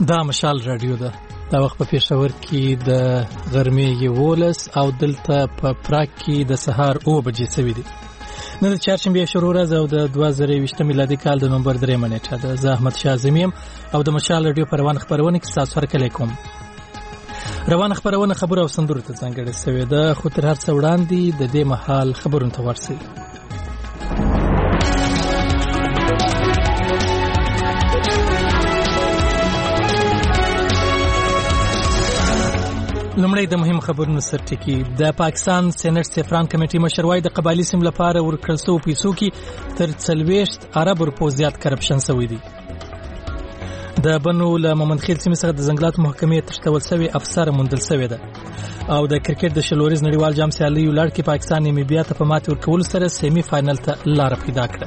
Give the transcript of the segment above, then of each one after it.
دا مشال رادیو ده. دا وخت په پېښور کې د غرمې 11 او دلته په پراګ کې د سهار 9 بجې سوي دي. نن د چهارشنبې شروع ورځ او د 2020 میلادي کال د نومبر 3 نیټه ده. زه احمد شاه زمیم او د مشال رادیو په روان خبرونه کې تاسو سره کلیکوم. روان خبرونه خبر او سندرو ته ځانګړې شوې ده، خو تر هر څه وړاندې د دې مهال خبرونه ته ورسئ. لمړی د مهم خبرونو سرټکی. د پاکستان سېنات سفران کمیټې مشر وايي د قبایلی سیمو لپاره ورکړل شوو پیسو کې تر 40 ارب روپو زیات کرپشن شوی دی. د بنو له مومندخیل سیمې څخه د ځنګلاتو محکمې تشتول شوی افسر موندل شوی ده. او د کرکټ د شلوريز نړیوال جام سیالي ولړ کې پاکستان نیمبیا ته په ماتې ورکول سره سیمي فائنل ته لار پیدا کړه.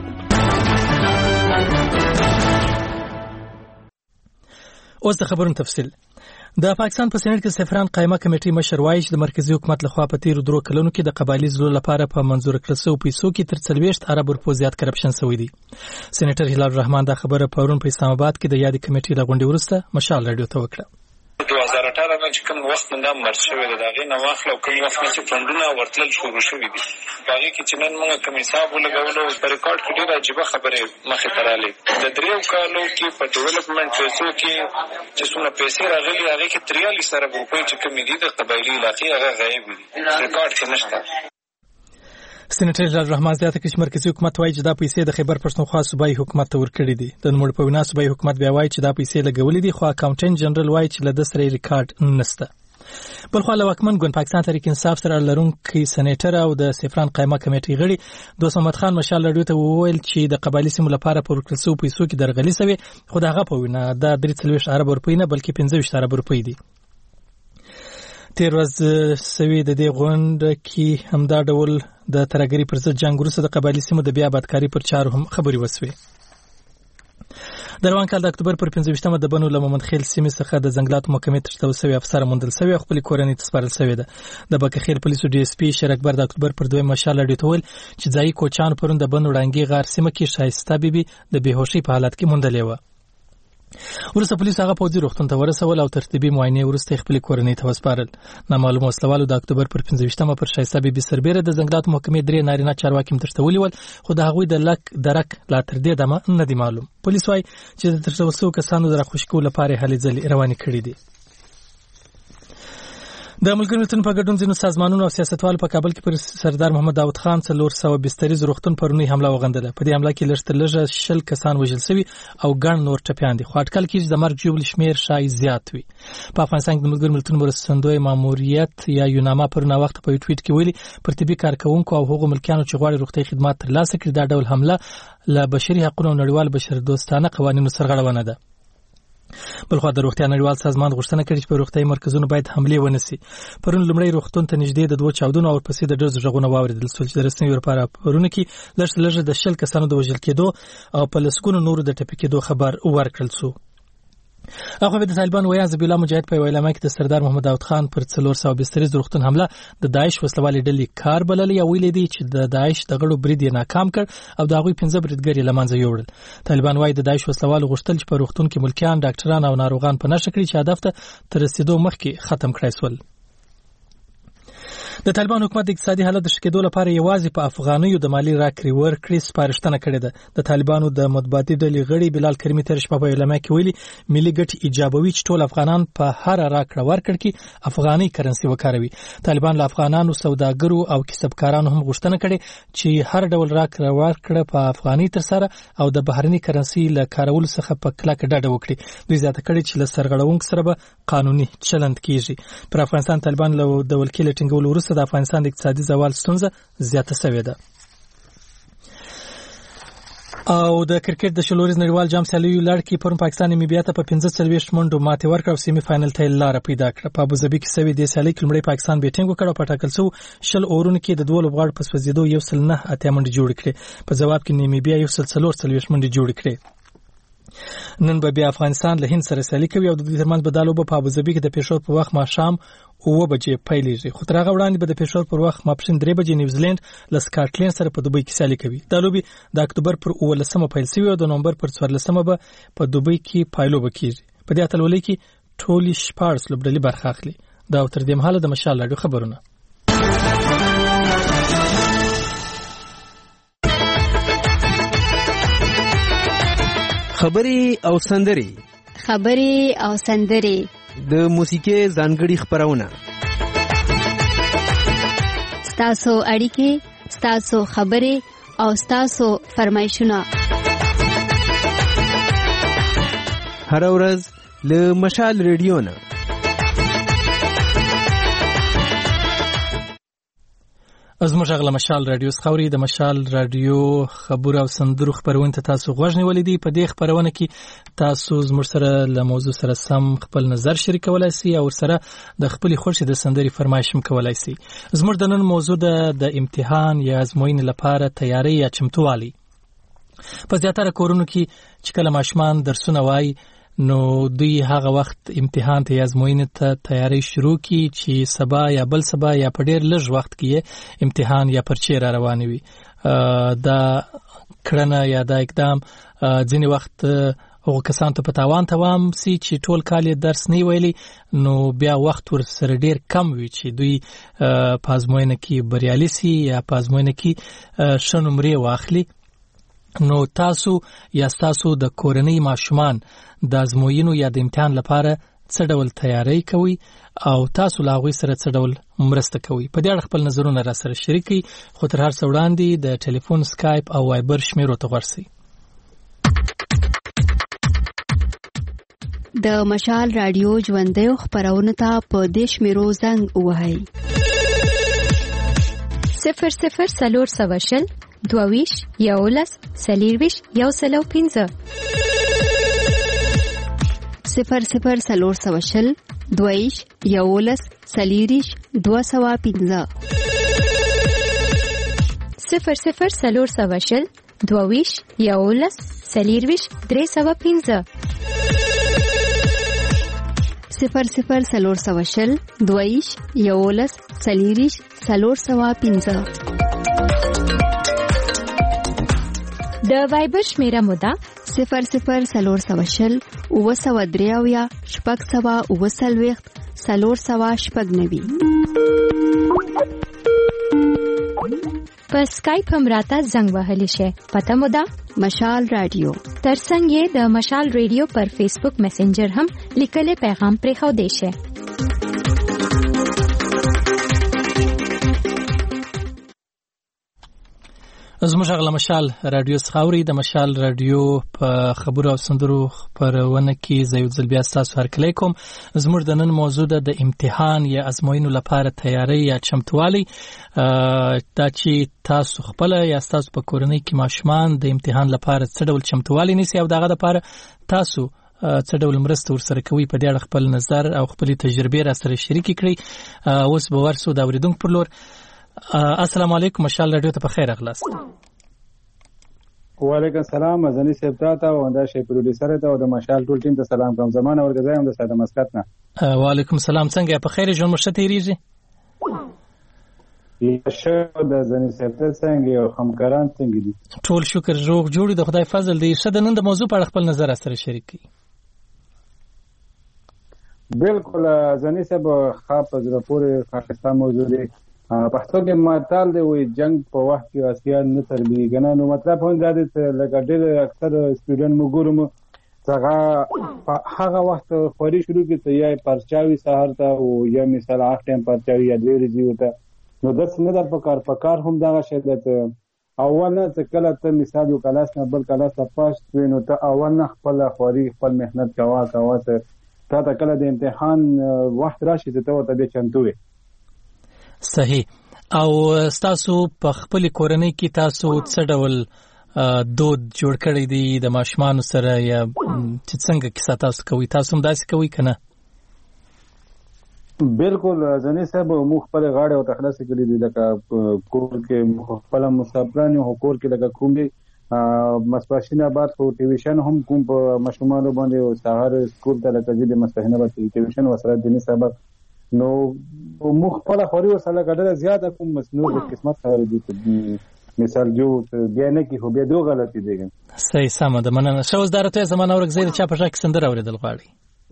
اوس د خبرونو تفصیل. د پاکستان په سېنات کې سفران قائمه کمیټې مشر وايي چې د مرکزی حکومت لخوا په تیر 2 کلونو کې د قبایلی زلو لپاره په منظور کړل شوی پیسو کې تر 40 ارب روپو زیات کرپشن شوی دی. سېنیټر هلال الرحمن دا خبره پرون په اسلام آباد کې د یادې کمیټې له غونډې وروسته مشال رادیو ته وکړه. 2018 نه چې کوم وخت منده مرچ شوی دی، داغه نه واخل او کوم وخت چې فندونه ورتل شروع شوی دي، باغې کې چې نن موږ کوم حساب ولګولو په ریکارډ کې ډېر عجیب خبره مخه تراله. د دریو کالو کې په ډیولپمنٹ پیسو کې چې څونه پیسې راغلي هغه کې 43 ارب روپۍ چې کوم دي د قبایلی علاقې هغه غایب دي، ریکارډ کې نشته. سېنیټر هلال الرحمن زیاته کړي چې مرکزی حکومت وايي چې دا پیسې د خیبر پښتونخوا صوبایي حکومت ته ورکړي دي. د نوموړي په وینا صوبایي حکومت بیا وايي چې دا پیسې لګولې دي، خو اکاونټنټ جنرال وايي چې له د سره ریکارډ نشته. بلخو له واکمن ګوند پاکستان تحریک انصاف سره لرونکي سېنیټر او د سفران قائمه کمیټې غړي دوست محمد خان مشال رادیو ته وویل چې د قبایلی سیمو لپاره په ورکړل شوو پیسو کې درغلي شوې، خو دغه په وینا دا 43 ارب روپۍ نه بلکې 25 ارب روپۍ دي. تیر ورځ سوي د دې غونډه کې همدا ډول د ترګری پر ضد جنگ وروسته د قبایلی سیمو د بیا آبادکاري پر چارو هم خبري وسوي. د روان کال د اکتوبر پر 15مه د بنو له مومندخیل سیمې څخه د ځنګلاتو محکمې تشتول شوی افسر موندل شوی او خپل کورنۍ ته سپارل شوی ده. د بکخیر پولیسو ډي اس پی شیر اکبر د اکتوبر پر 2 مشال رادیو ته ویل چې ځایي کوچان پرون د بنو ډانګي غار سیمه کې شایسته بیبي د بهوشي په حالت کې موندلې و. ورسته پولیس هغه پوځي روغتون ته ورسول او ترتیبي معاینه ورسته خپل کورنۍ ته وسپارل. نامعلوم وسلوالو د اکتوبر پر 15مه پر شایسته بیبي سربېره د ځنګلاتو محکمې 3 نارینه چارواکي ترتولي ول، خو د هغوی د لک درک لا تر دې دمه نه دی معلوم. پولیس وايي چې د ترتول شوو کسانو د راخوشي کولو لپاره هلې ځلې روانې کړې دي. د ملګرو ملتونو په ګډون ځینو سازمانونو او سیاستوالو په کابل کې پر سردار محمد داود خان 400 بستریز روغتون پرونی حمله وغندله. په دې حمله کې لږ تر لږه 60 کسان وژل شوي او ګڼ نور ټپیان دي، خو اټکل کېږي د مرګ ژوبل شمیر شاید زیات وي. په افغانستان کې د ملګرو ملتونو مرستندوی ماموریت یا یوناما پر نا وخت په ټویټ کې ویلي پر طبي کارکونکو او هغو ملکیانو چې غواړي روغتي خدمات ترلاسه کړي دا ډول حمله له بشري حقوقو او نړیوال بشردوستانه قوانینو سرغړونه ده. بلخو د روغتیا نړیوال سازمان غوښتنه کړې چې په روغتي مرکزونو باید حمله ونشي. پرون لمړی روغتون ته نږدې د 2 چاودنو او ورپسې د ډزو غږونه واوریدل شول چې د رسنیو لپاره پرونه کې لږ د 60 کسانو د وژل کېدو او په لسګونو نورو د ټپي کېدو خبر ورکړل شو. هغه د طالبان وایي ذبیح الله مجاهد په ویلامه کې د سردار محمد داود خان پر 400 بستریز روغتون حمله د داعش وسلوالې ډلې کار بللې او ویلي دي چې د داعش د غړو برید یې ناکام کړ او د هغوی 15 بریدګر یې له منځه یوړل. طالبان وایي د داعش وسلوالو غوښتل چې په روغتون کې ملکیان، ډاکټران او ناروغان په نشه کړي چې هدف ته تر رسیدو مخکې ختم کړای شول. د طالبان حکومت د اقتصادي حالت د ښه کېدو لپاره یوازې په افغانیو د مالی راکړې ورکړې سپارښتنه کړې ده. د طالبانو د مطبوعاتي ډلې غړي بلال کریمي تر شپه په اعلامیه کې ویلي ملي ګټې ایجابوي چې ټول افغانان په هر راکړه ورکړه کې افغاني کرنسي وکاروي. طالبان له افغانانو سوداګرو او کسبکارانو هم غوښتنه کړې چې هر ډول راکړه ورکړه په افغاني ترسره او د بهرني کرنسي له کارولو څخه په کلکه ډډه وکړي. دوی زیاته کړې چې له سرغړونکو سره به قانوني چلند کیږي. پر افغانستان طالبان له د ولکې ټینګولو وروسته د افغانستان د اقتصادي زوال ستونزه زیاته شوې ده. او د کرکټ د شلوريز نړیوال جام سیالي لړ کې پرون پاکستان نیمبیا ته په 45 منډو ماتې ورکړه او سیمي فائنل ته لار پیدا کړه. په ابوظبي کې سوي د سیالي کې لمړی پاکستان بیټینګ وکړ او په ټاکل شو 10 اورونو کې د 2 لوبغاړو په سوځیدو 1.9 منډې جوړ کړې. په جواب کې نیمبیا 1.4 منډې جوړ کړې. نن به بیا افغانستان له هند سره سیالي کوي او د دې ترمنځ به د لوبو په ابوظبي کې د پېښور په وخت ماښام 9 بجې پیلېږي. خو تر هغه وړاندې به د پېښور پر وخت ماپښین 3 بجې نیوزیلند له سکاټلند سره په دوبۍ کې سیالي کوي. دا لوبي د اکتوبر پر 19مه پیل شوی او د نومبر پر 14مه به په دوبۍ کې پایلوبه کیږي. په دې اتلولۍ کې ټولې 14 لوبډلې برخه اخلي. دا تر دې مهاله د مشال راډیو خبرونه. خبرې او سندرې د موسیقي ځانګړي خبرونه، ستاسو اړیکې، ستاسو خبرې او ستاسو فرمایشونه هر ورځ له مشال ریډیو نه. زموږ غږ له مشال راډیو څخه اوري. د مشال راډیو خبرو او سندرو خبرونه ته تاسو غوږ نیولې دي. په دې خبرونه کې تاسو زموږ سره له موضوع سره سم خپل نظر شریکولای شئ او سره د خپل خوښې د سندري فرمایش هم کولای شئ. زموږ د نن موضوع د امتحان یا ازموینې لپاره تیاری یا چمتووالی. په زیاتره کورونو کې چې کله ماشومان درسونه وایي نو دوی هغه وخت امتحان ته یا ازموینې ته تیاری شروع کی چې سبا یا بل سبا یا په ډیر لږ وخت کې امتحان یا پرچې را روانې وي. دا کړنه یا دا اقدام ځینې وخت هغه کسان ته په تاوان سي چې ټول کال درس نه ویلي، نو بیا وخت ور سره ډیر کم وي چې دوی په ازموینه کې بریالي سي یا په ازموینه کې ښه نمرې واخلي. نو تاسو یا تاسو د کورنۍ ماشومان د ازموینو یا د امتحان لپاره څه ډول تیاری کوي او تاسو لا غوي سره څه ډول مرسته کوي؟ په دې اړه خپل نظرونه را سره شریکي. خو تر هر څه وړاندې د ټلیفون، سکایپ او وایبر شمیرو ته ورسئ. د مشال راډیو ژوندۍ خبرونه ته په دې شمیرو زنګ ووهئ. 00 22 11 40 105 00 420 22 11 40 205 00 420 22 11 40 305 00 420 22 11 40 305. د وایبر شمیره مودا 00 420 903 شپږ 490. په سکایپ هم راته زنګ وهلی شي. پته مودا مشال رادیو. ترڅنګ د مشال ریډیو پر فیسبوک میسنجر هم لیکلې پیغام پرې خو دی شي. زموږ غږ له مشال راډیو څخه اوري. د مشال راډیو په خبرو او سندرو خبرونه کې زه یو ځل بیا ستاسو هرکلی کوم. زموږ د نن موضوع د امتحان یا ازموینو لپاره تیاری یا چمتووالی. دا چې تاسو خپل یا تاسو په کورنۍ کې ماشومان د امتحان لپاره څه ډول چمتووالی نیسي او دغه لپاره تاسو څه ډول مرسته ورسره کوي، په دې اړه خپل نظر او خپل تجربې را سره شریکې کړئ. اوس به ورسو د اوریدونکو پر لور. السلام علیکم، مشال راډیو ته په خیر اغلاست. وعلیکم السلام، مزنی صاحب ته او دا شی پروډوسر ته او د مشال ټول ټیم ته سلام کوم. زمانه ورګزایم د ساده مسکت نه. وعلیکم السلام، څنګه په خیر ژوند مشته تیریږي؟ شه د زنی صاحب ته څنګه او همکاران څنګه دي؟ ټول شکر، روغ جوړ د خدای فضل دی. شه د نن د موضوع په اړه خپل نظر سره شریک کړئ. بالکل زنی صاحب خاص زړه پورې خاصه موضوع دی. پښتو کې متل دی وي جنگ په وخت کې اسیان نه تربیږي. نو مطلب هم دا دی چې لکه ډېر اکثر سټوډنټ موږ هغه وخت خوري شروع کې ته یا پرچاوي سهار ته او یا مثال اخ ټیم پرچاوي یا دوی رځي وته. نو داس نه در پکار هم دا شدت اول نه کله ته مثال یو کلاس نه بل کلاس ته پاس وینو ته اول نه خپل خوري خپل مهنت کوا ته کله د امتحان وخت راشي ته به چمتوې. صحیح. او تاسو په خپل کورنۍ کې تاسو څه ډول دود جوړ کړی دی د ماشومان سره یا چې څنګه کیسه تاسو کوي؟ تاسو هم داسې کوي کنه؟ بالکل ځنې صاحب مو خپل غاړه او تخلاص کړی دی لکه کور کې خپل مسافران او کور کې لکه کوم دی مسپاشینه بعد خو ټیویشن هم کوم په مشمولو باندې او سهار سکول ته لکه دې مسپاشینه بعد ټیویشن وسره دیني سبق نو مخ په لوري وسله ګډه زیاته کوم مسنور د قسمت سره دي مثال جو بیا نه کی خو بیا دوه غلطی دي. صحیح سم ده. مننه. شوز درته زمانه ورګ زید چا په شک سندره اوریدل غواړي.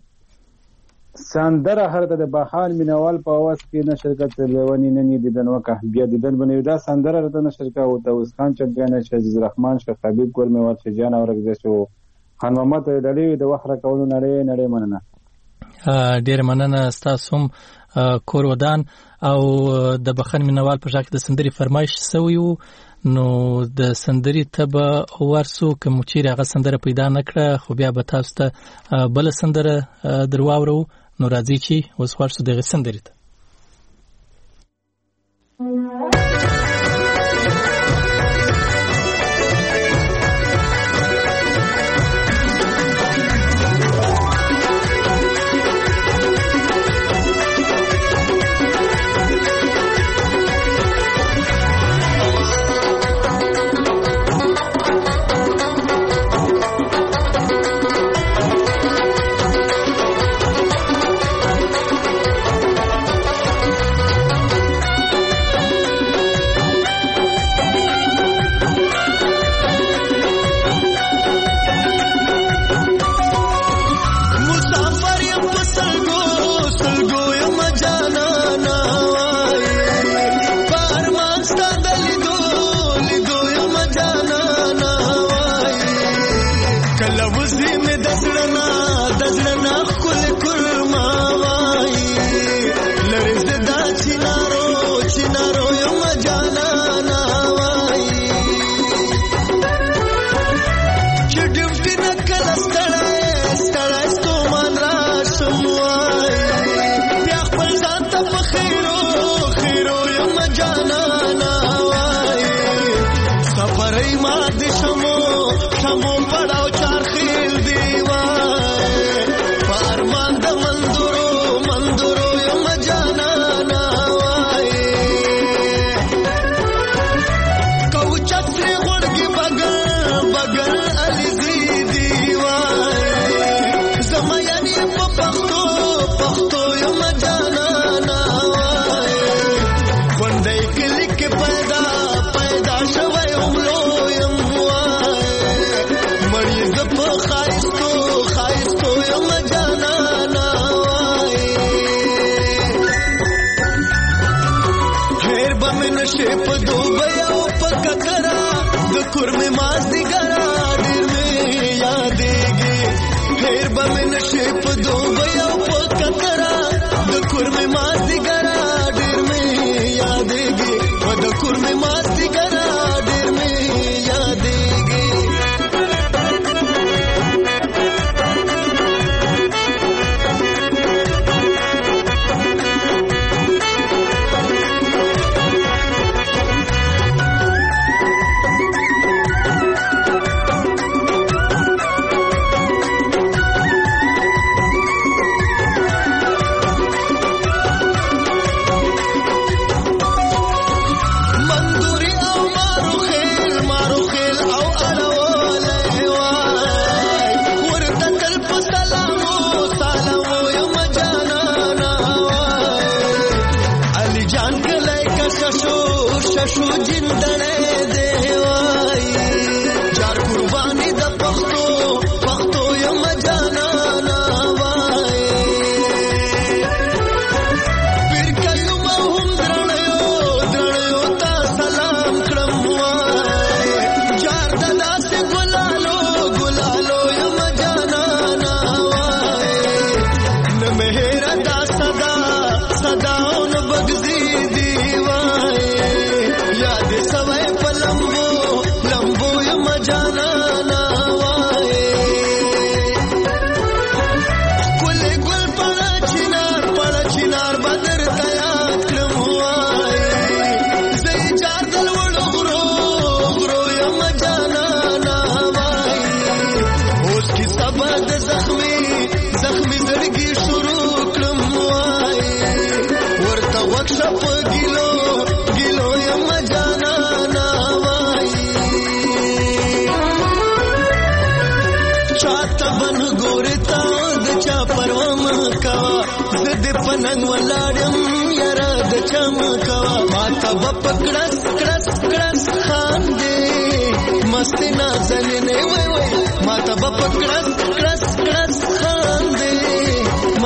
سندره هر د بهان مینوال په اواز کې نشر کړه لیونی ننی دیدن وکه بیا دیدن بنوي دا سندره رته نشر کړه او د وسخان چمپیون عزیز الرحمن شیخ حبیب ګل میوات شجان اورګه شو خان محمد دلی د وخره کولو نړۍ مننه. ډیر مننه تاسو هم کور ودان او د بخښن مینوال په ځکه د سندري فرمایش سوی نو د سندري تبه ورسو کوم چې هغه سندره پیدا نکړه خو بیا به تاسو ته بل سندره درواورو نو راځي چې اوس ورسو دغه سندري ته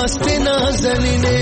مست نازنینه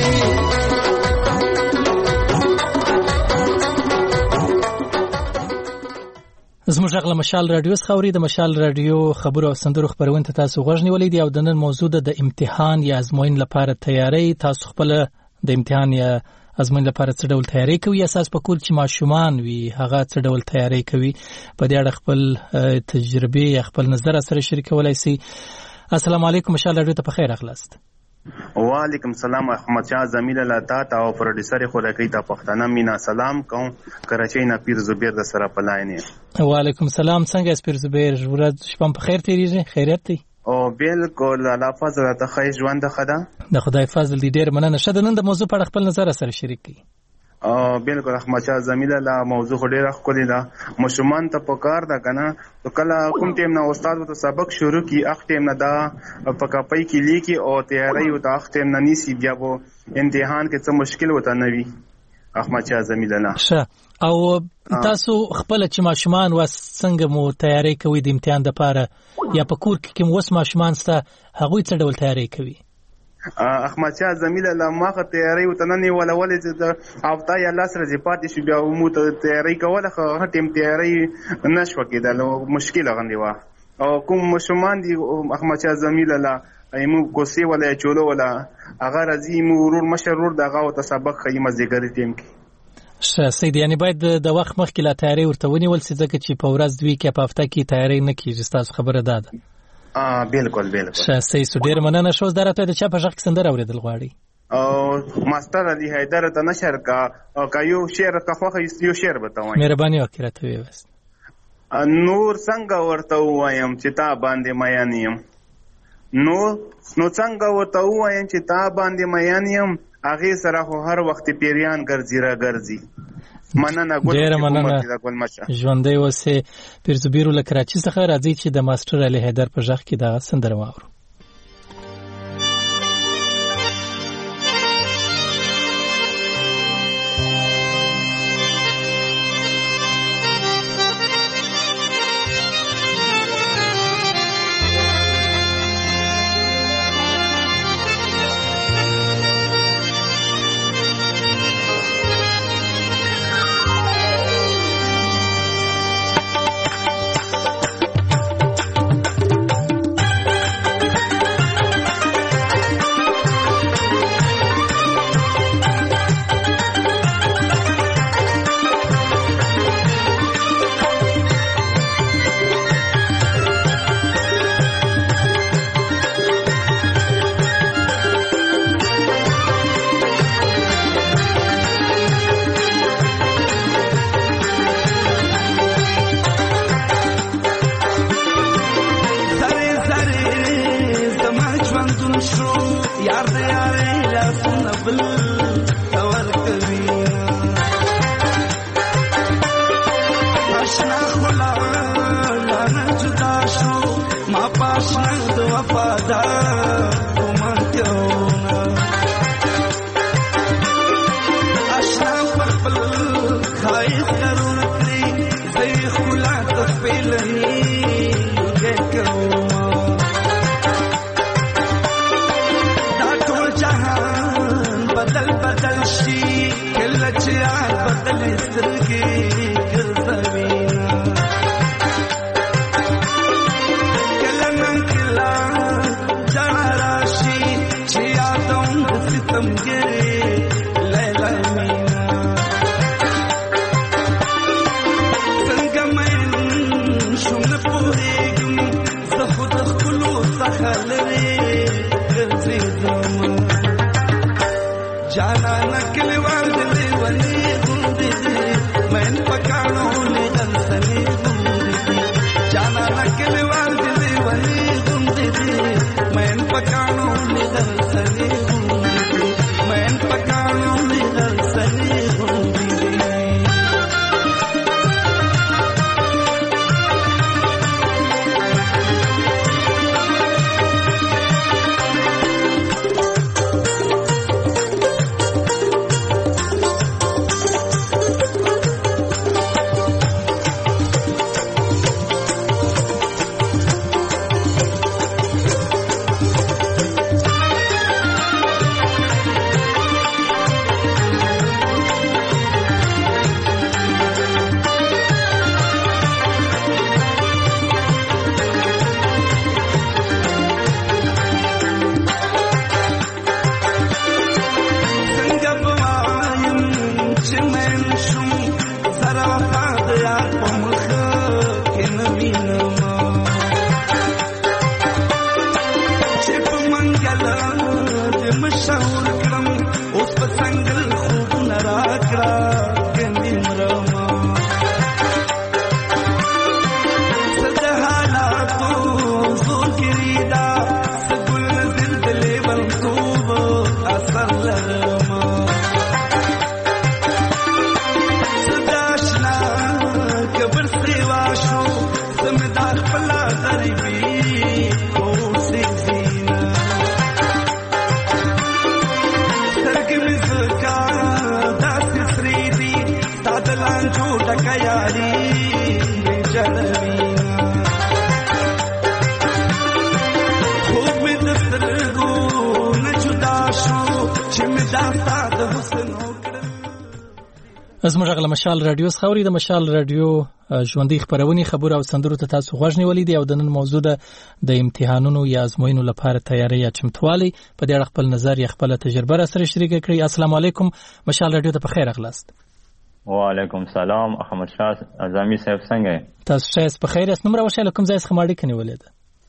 زموږ غږ له مشال رادیو څخه اوري. د مشال رادیو خبرو او سندرو خبرونه تاسو غوږ نیولې دي او د نن موضوع د امتحان یا ازموین لپاره تیاری. تاسو خپل د امتحان یا ازموین لپاره څه ډول تیاری کوي؟ اساس په کور کې ماشومان وي هغه څه ډول تیاری کوي؟ په دې اړه خپل تجربه یا خپل نظر سره شریکولای شي. السلام علیکم، مشال رادیو ته بخیر اخلاست. وعلیکم السلام، احمد شاه زمیل الله تا او پروډوسر خورکی ته پښتنه مینا سلام کوم. کراچۍ نه پیر زبیر د سره پلاینه. وعلیکم السلام، څنګه پیر زبیر؟ ورځ شپه په خیر تیریږي؟ خیریت دی؟ او بالکل الله فضل ته خیر ژوند خدا د خدای فضل دی. ډیر مننه. شته نن د موضوع په اړه خپل نظر سره شریک کړئ. بالکل احمد شاه زمیل الله موضوع ډیره ښکلې ده. مشومان ته پکار ده کنه کله کوم ټیم نه استاد ته سبق شروع کی اخ ټیم نه دا پکاپای کی لیکي او تیاری او د اخ ټیم نه نیسی بیا وو امتحان کې څه مشکل وته نه وي. احمد شاه زمیل الله ښه. او تاسو خپل چې ماشومان واس څنګه مو تیاری کوي د امتحان لپاره یا په کور کې کوم وس ماشومان سره هغه څه ډول تیاری کوي؟ احمد شاه زمیل الله ماخه تیاری وتننی ولا ولې د هفته یا لاس رځي پاتې شو بیا مو ته تیاری کوله خو ټیم تیاری نشو کېدل مشکل غندي وا. او کوم مشومان دي احمد شاه زمیل الله ایمو کوسی ولا چولو ولا هغه رځي مو ورور مشرور دغه او سبق خیمه ذکر ټیم کې سید. یعنی باید د وخت مخکې لا تیاری ورته ونیول شي ځکه چې په ورځ دوی کې په هفته کې تیاری نه کیږي. تاسو خبره ده؟ بالکل بالکل. سید ډیر مننه. شو درته د چا په ژغ کې سندره اوریدل غواړي؟ او ماستر علي حیدر ته نشر کا یو شعر کا خو یو شعر بتاوم. مهرباني وکړه ته ویوس. نور څنګه ورته وایم چې تا باندې میانیم، نو څنګه ورته وایم چې تا باندې میانیم، هغه سره خو هر وخت پیریان ګرځي را ګرځي. مننه ډیر مننه. ژوندۍ اوسې. پیر زبیر له کراچۍ څخه راځي چې د ماستر علي حیدر په ژغ کې دا سندره واورو. जाना नकल वाले वली गुंदी मैं زموږ غل مشال رادیو خوري د مشال رادیو ژوندۍ خبرونه خبر او سندرو ته تاسو غوښ نیولې دي او د نن موضوع د امتحانونو یا ازموینو لپاره تیاری یا چمتوالي په دې اړه خپل نظر یا خپل تجربه را سره شریک کړئ. السلام علیکم مشال رادیو ته په خیر اغلاست. وعلیکم سلام احمد شاه اعظمي صاحب څنګه تاسو شه په خیر اس نمبر وشاله کوم ځای څخه ماړی کني ولید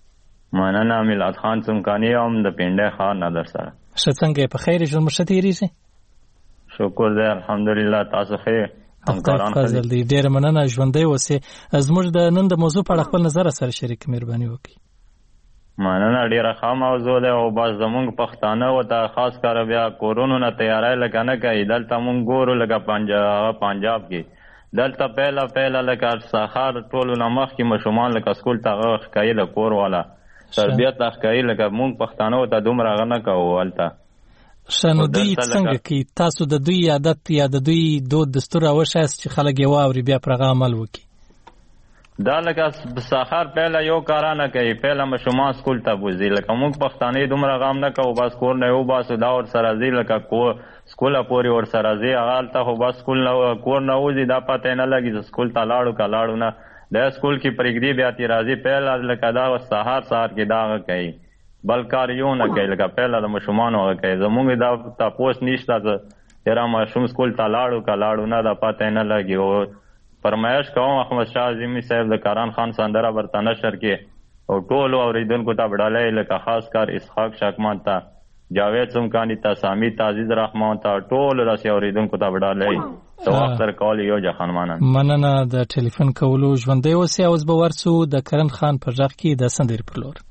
مننه میلاد خان څمکانی هم د پنده خان نه در سره څنګه په خیر ژوند مشتریږي شکر دې الحمدلله تاسو خیر همکاران فضل دې ډېر مننه ژوندۍ اوسې زموږ د نن د موضوع په اړه خپل نظر سره شریک مهرباني وکړئ. مننه ډېره ښه موضوع ده او بس زمونږ پښتانه ورته خاص کار بیا کورونو نه تیاری لکه نه کوي. دلته مونږ ګورو لکه پنجاب کې دلته پهله لکه سهار ټولو نه مخکې ماشومان لکه سکول ته ښکایي له کور والا تربیت ته ښکایي لکه مونږ پښتانه ورته دومره هغه نه کوو. هلته شنو دوی څنګه کوي تاسو د دوی عادت یا د دوی دود دستور اوښاست چې خلک یې واوري بیا پرغه عمل وکړي؟ دا لکه سهار پهله یو کار نه کوي پهله ماشومان سکول ته بوځي لکه موږ پښتانه دومره غام نه کوو بس کور نه یو باسو دا ورسره ځي لکه سکوله پورې ورسره ځي هغه هلته خو بس سکول نه کور نه وځي دا پته نه لګي چې سکول ته لاړو که لاړو نه دا سکول کې پرېږدي بیا ترې راځي پهله لکه دا سهار کې دا هغه کوي بل کار یو نه کوي لکه پهله د ماشومانو هغه کوي. زمونږ دا تپوس نشته چې یاره ماشوم سکول ته لاړو که لاړو نه دا پته نه لګي. او فرمایش کوم احمد شاه اعظمي صاحب د کاران خان سندره ورته نشر کې او ټولو اورېدونکو ته بډالۍ لکه خاص کار اسحاق شاکمان ته جاوید څمکاني ته سامي ته عزیز رحمان ته ټولو داسې اورېدونکو ته بډالۍ د وخت سره کول یو جهان مننه د ټلیفون کولو ژوندی اوسې. اوس به ورسو د کرن خان په غږ کې د سندرې پر لور.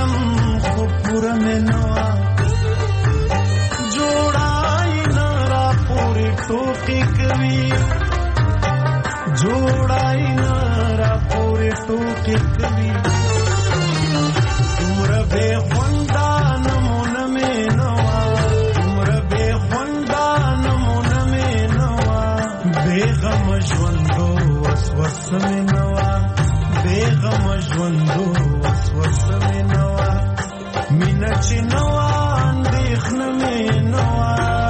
जोड़ा پورې ټوکې کوي جوړای نه را پورې ټوکې کوي عمر به خوندا نمونه مې نوا عمر به خوندا نمونه مې نوا بیغم ژوندو وسوسه مې نوا بیغم ژوندو وسوسه مې نوا مینا چې نوا اندېښنه مې نوا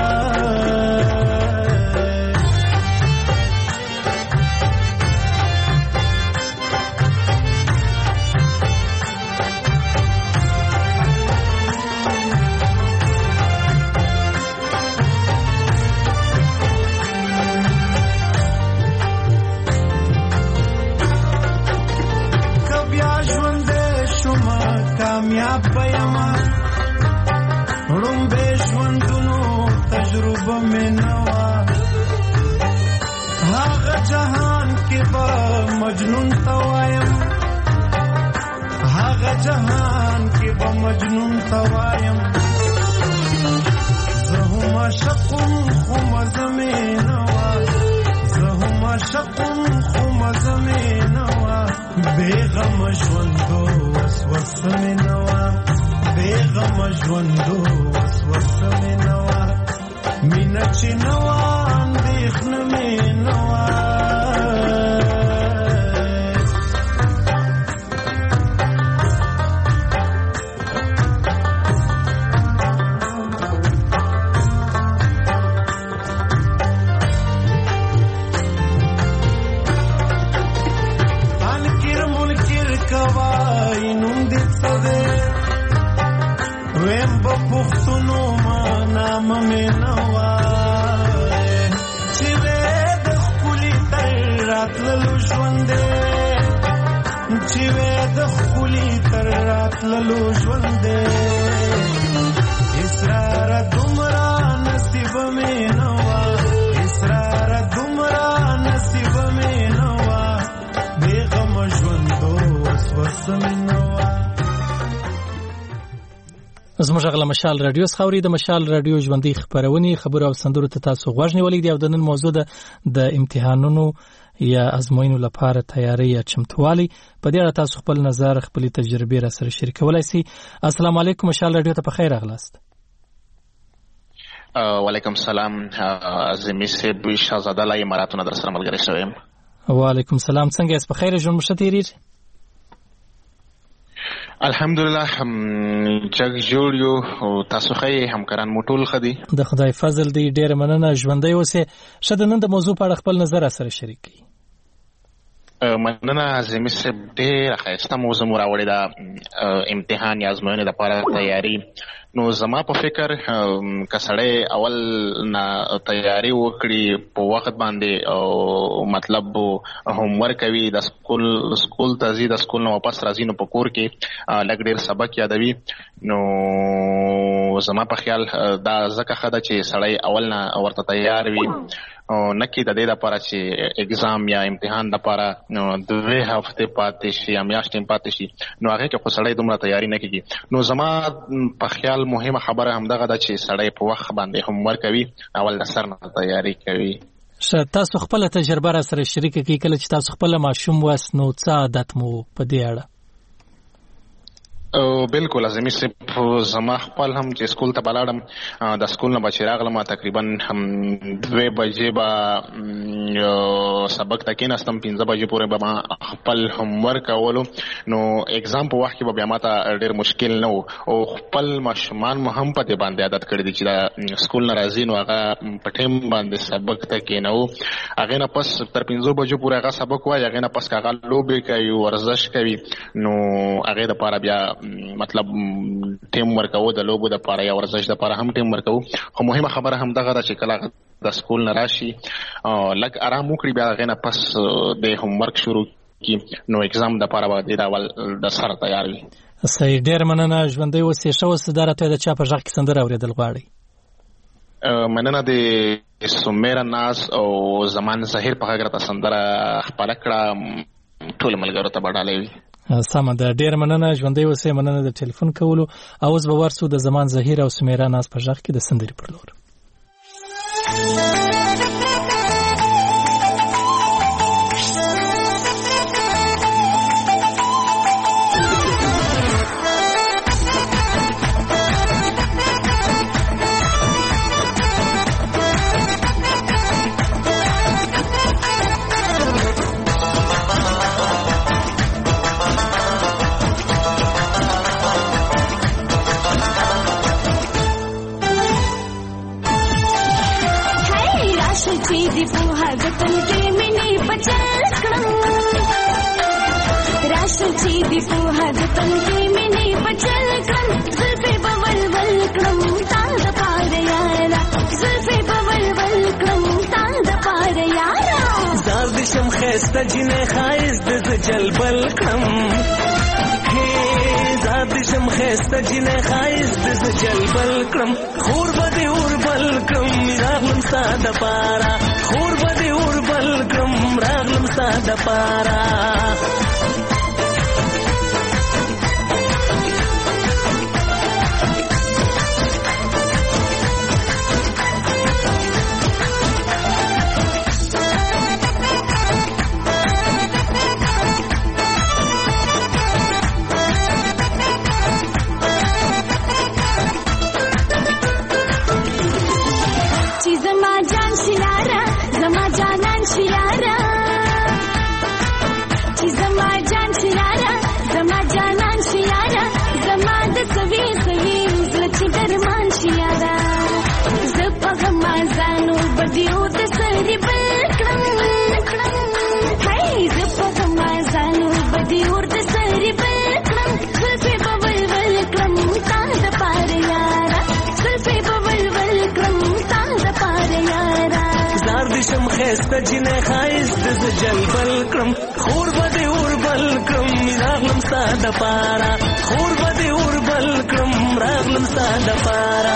کامیاب پیما رومبه ژوندونو تجربه مې نوا هغه جهان کې به مجنون توایم هغه جهان کې به مجنون توایم زه هم عاشقم خو مزه مې نوا زه هم عاشقم خو مزه مې نوا بیغم ژوندو وسوسه مې نوا بیغم ژوندو وسوسه مې نوا مینا چې نوا اندېښنه مې نوا پښتونو ما نام مې نوا چې وې د خولي تر راتللو ژوندې چې وې د خولي تر راتللو ژوندې اسرار دومره نصیب مې نوا اسرار دومره نصیب مې نوا بیغم ژوندو وسوسه مې نوا زموږ غلا مشال رادیو خوري د مشال رادیو ژوندۍ خبرونه خبر او سندرو ته تاسو غوښنی ولې دی او د نن موضوع د امتحانونو یا ازموینو لپاره تیاری یا چمتووالی په دې اړه تاسو خپل نظر خپل تجربه را سره شریکولای شئ. السلام علیکم مشال رادیو ته په خیر راغلاست. وعلیکم السلام عظیمی صاحب شاهزاده لای اماراتونه در سره ملګری شوم. وعلیکم السلام څنګه یاست؟ په خیر ژوند مو ښه تیریږي؟ الحمدلله جګ جوړ یو او تاسو ښه همکاران مو ټول ښه دي د خدای فضل دی. ډېره مننه. ژوندۍ اوسئ. ښه د نن د موضوع په اړه خپل نظر سره شریک کړئ. مننه عظیمی صاحب ډېره ښایسته موضوع مو راوړې ده امتحان یا ازموینې لپاره تیاری. نو زما په فکر که سړی اول نه تیاری وکړي په وخت باندې او مطلب هوم ورک کوي د سکول ته ځي د سکول نه واپس راځي نو په کور کې لږ ډېر سبق یادوي نو زما په خیال دا ځکه ښه ده چې سړی اول نه ورته تیار وي او نه کې د دې لپاره چې اګزام یا امتحان لپاره 2 هفته پاتې شي یا میاشتې پاتې شي نو هغه کې خو سړی دومره تیاری نه کوي. نو زما په خیال مهمه خبره همدغه ده چې سړی په وخت باندې هم ورک کوي اول د سر نه تیاری کوي. تاسو خپل تجربه را سره شریک کړئ کله چې تاسو خپل ماشوم واس نو څه عادت مو په دې اړه؟ بالکل لازمي صرف زما خپل هم چې سکول ته بلاړم د سکول نه بچی راغلم تقریبا هم 2 بجې به سبق ته کېناستم 5 بجې پورې به ما خپل هوم ورک کولو نو اگزام په وخت کې به بیا ماته ډېر مشکل نه و او خپل ماشومان مو هم په دې باندې عادت کړی دي چې د سکول نه راځي نو هغه په ټایم باندې سبق ته کېنو هغې نه پس تر 5 بجو پورې هغه سبق وایي هغې نه پس که هغه لوبې کوي ورزش کوي نو هغې دپاره بیا مطلب ټیم ورکو د لوبو د لپاره یا ورزش د لپاره هم ټیم ورکو. خو مهمه خبره هم دغه ده چې کله د سکول نه راشي لږ آرام وکړي بیا هغې نه پس د هوم ورک شروع کړي نو اګزام د لپاره به د اول د سره تیار وي. صحیح. ډېر مننه. ژوندۍ اوسئ. ښه اوس دا راته د چا په غږ کې سندره اورېدل غواړئ؟ مننه د سمیرا ناز او زمان ظاهر په غږ راته سندره خپله کړه ټولو ملګرو ته به ډالۍ وي. سمه ده. ډېر مننه. ژوندۍ اوسئ. مننه د ټلیفون کولو. اوس به ورسو د زمان ظاهر او سمیرا ناز په غږ کې د سندرې پر لور. راشه چې دی په هغتن کې مینې بچل کړم راشه چې دی په هغتن کې مینې بچل کړم زلفې په ولول کړم تا د پاره یارا زلفې په ولول کړم تا د پاره یارا زار دې شم خسته جنې خایز د جلبل کړم زار دې شم خسته جنې خایز د جلبل کړم خور به اور بل کړم راغلم ساده پارا خور به اور بل کړم راغلم ساده پارا خسته جنې خایز د جلبل کړم خور به اور بل کړم راغلم ساده پارا خور به اور بل کړم راغلم ساده پارا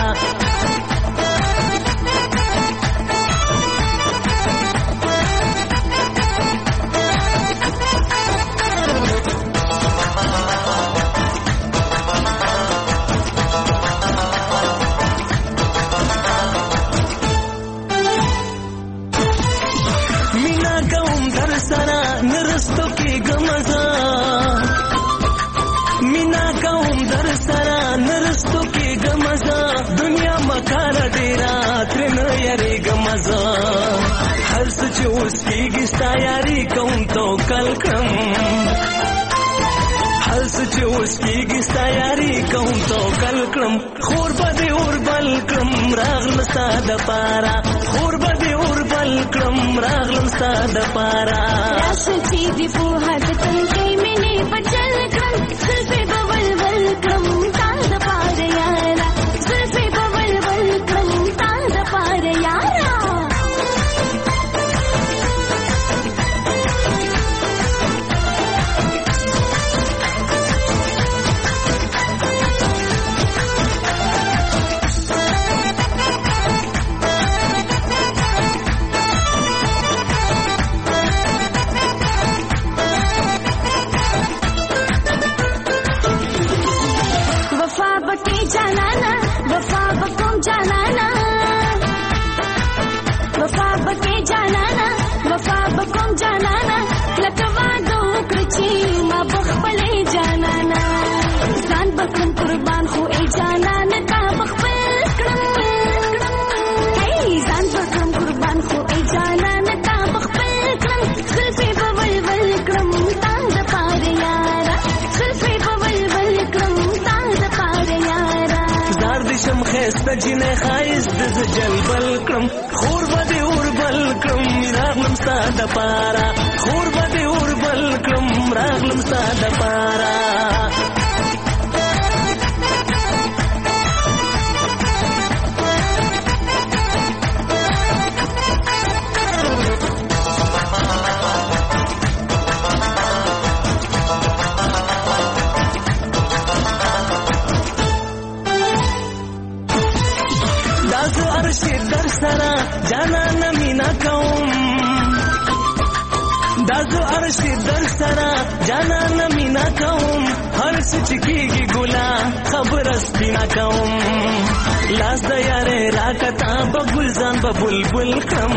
هر څه چې اوس کېږي ستا یاري کوم توکل کړم هر څه چې اوس کېږي ستا یاري کوم توکل کړم خور به دې اور بل کړم راغلم ستا د پاره خور به دې اور بل کړم راغلم ستا د پاره راشه چې دې په هغتن کې مینې بچل کړم زلفې به ولول کړم تا د پاره یارا زلفې به ولول کړم تا د پاره یارا خسته جنې خایز د جلبل کړم خور به اور بل کړم راغلم ساده پارا خور به اور بل کړم راغلم ساده پارا جانا مینا کوم دازو عرشی در سرا جانا مینا کوم هر سچکیږي ګلا خبر سپینا کوم لاس د یاره راکتا بګلزان ببلبل کم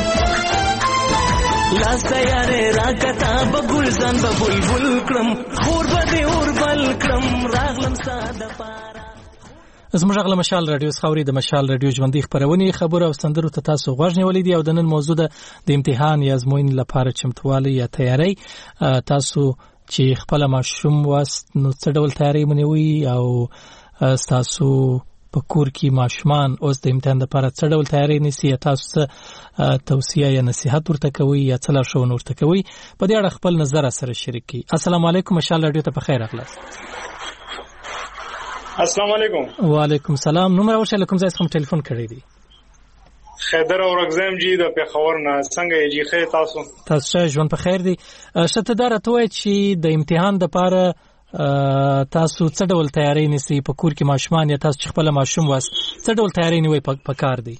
لاس د یاره راکتا بګلزان ببلبل کم خور به اور بل کم راغلم ساده پارا زموږ غل مشال رادیو خاوري د مشال رادیو ژوندۍ خبرونه خبر او سندرو ته تاسو غوږ نیولې دي او د نن موضوع د امتحان یا ازموینې لپاره چمتووالی یا تیاری تاسو چې خپل ماشوم واست نو څه ډول تیاری منوي او تاسو په کور کې ماشومان اوس د امتحان لپاره څه ډول تیاری نیسي، تاسو څه توصیه یا نصیحت ورته کوئ یا څه لارښوونه ورته کوئ، په دې اړه خپل نظر سره شریک کړئ. السلام علیکم، مشال رادیو ته په خیر راغلاست. السلام علیکم. وعلیکم السلام. نوم راوښیه، له کوم ځای څخه مو ټلیفون کړی دی؟ خیدر اورګزم جی د پیښور نه. څنګه یې جی؟ خیر تاسو؟ تاسو ژوند په خیر دی. شته دا راته وایي چې د امتحان لپاره تاسو څه ډول تیاری نیسئ؟ په کور کې ماشومان یا تاسو چې خپل ماشوم واست څه ډول تیاری نیوئ په کار دی؟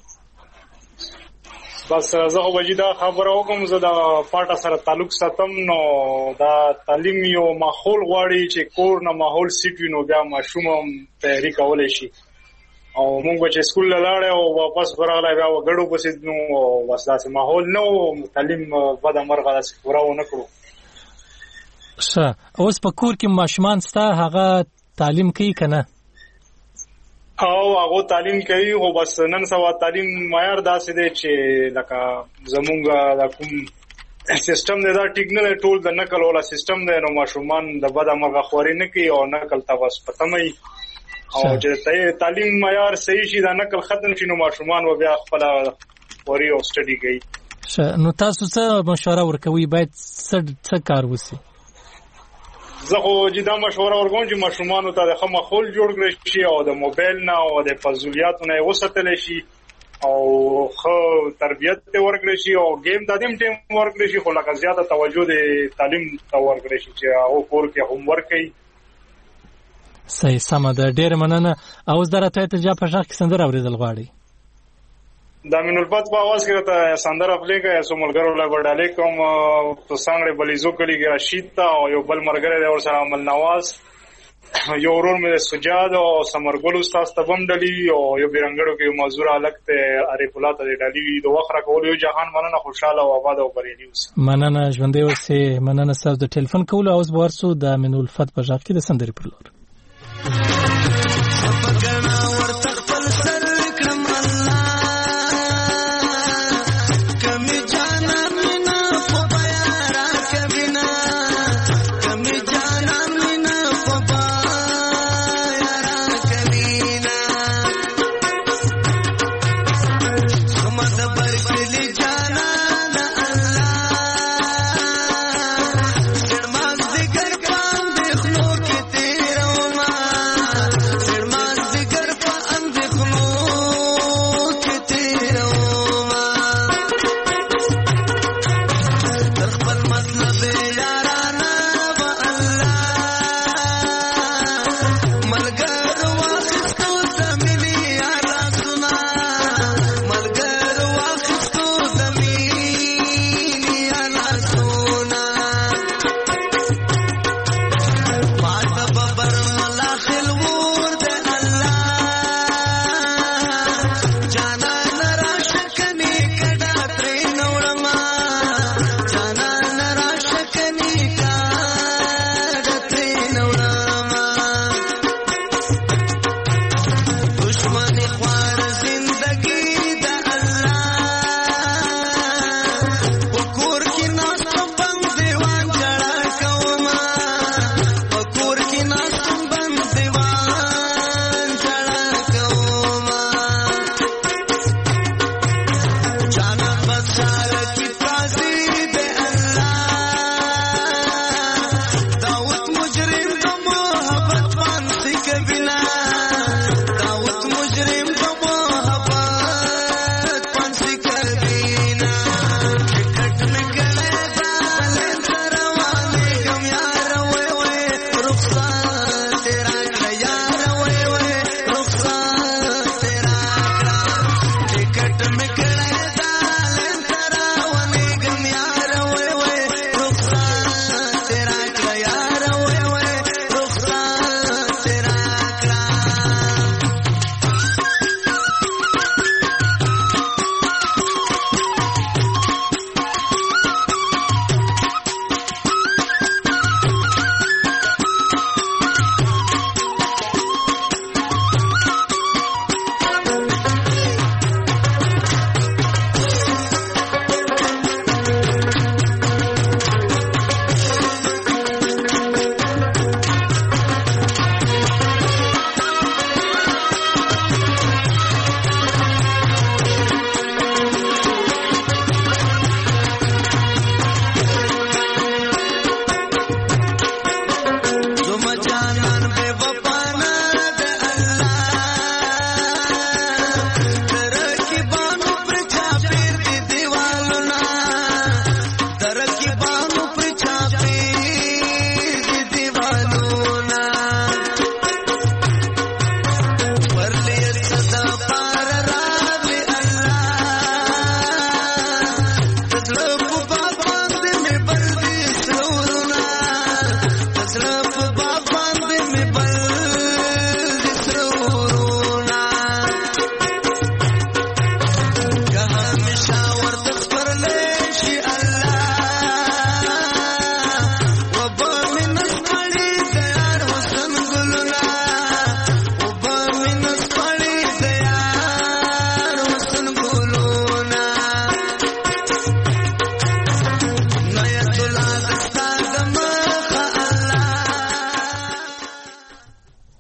بس زه خو به دا خبره وکړم، زه د پاټه سره تعلق ساتم، نو دا تعلیم یو ماحول غواړي چې کور نه ماحول سیټ وي، نو بیا ماشوم هم تیاری کولی شي. او موږ به چې سکول له لاړې او واپس ورغلی بیا وګړو پسې نو بس داسې ماحول نه و، تعلیم بده مرغه داسې پوره ونه کړو. ښه، اوس په کور کې ماشومان ستا هغه تعلیم کوي که نه؟ او هغه تعلیم کوي، خو بس نن سبا تعلیم معیار داسې دی چې لکه زمونږ د کوم سیستم دی دا ټیک نه دی، ټول د نقل والا سیستم دی، نو ماشومان د بده مرغه خواري نه کوي او نقل ته بس په تمه وي. او چې تعلیم معیار صحیح شي، دا نقل ختم شي، نو ماشومان و بیا خپله خواري او سټډي کوي. ښه، نو تاسو څه مشوره ورکوئ باید څه کار وسي؟ زه خو دا مشوره ورکوم چې ماشومانو ته د ښه ماحول جوړ کړی شي او د موبایل نه او د فضولیاتو نه یې وساتلی شي او ښه تربیت ته ورکړی شي او ګیم ته دیم ټیم ورکړی شي، خو لکه زیاته توجه د تعلیم ته ورکړی شي چې هغه کور کې هوم ورک کوي. صحیح، سمه ده، ډېره مننه. اوس دا راته ته په غږ کې سندره اورېدل غواړئ؟ د امین الفت په اواز کې راته سندره پلی کړه، څو ملګرو له به ډالۍ کوم په څانګړې بلیزو کلي کې رشید ته او یو بل ملګری دی ورسره عمل نواز، یو ورور مې د سجاد او ثمرګل استاد ته بم ډالۍ او یو بیرنګړو کې یو مزدور هلک ته عارف الله ته ډالۍ د وخت راکولو. یو جهان مننه، خوشحاله او آباد او بریالي اوسئ. مننه، ژوندی اوسئ. مننه ستاسو د ټلیفون کولو. اوس به ورسو د امین الفت په غږ کې د سندرې پر لور.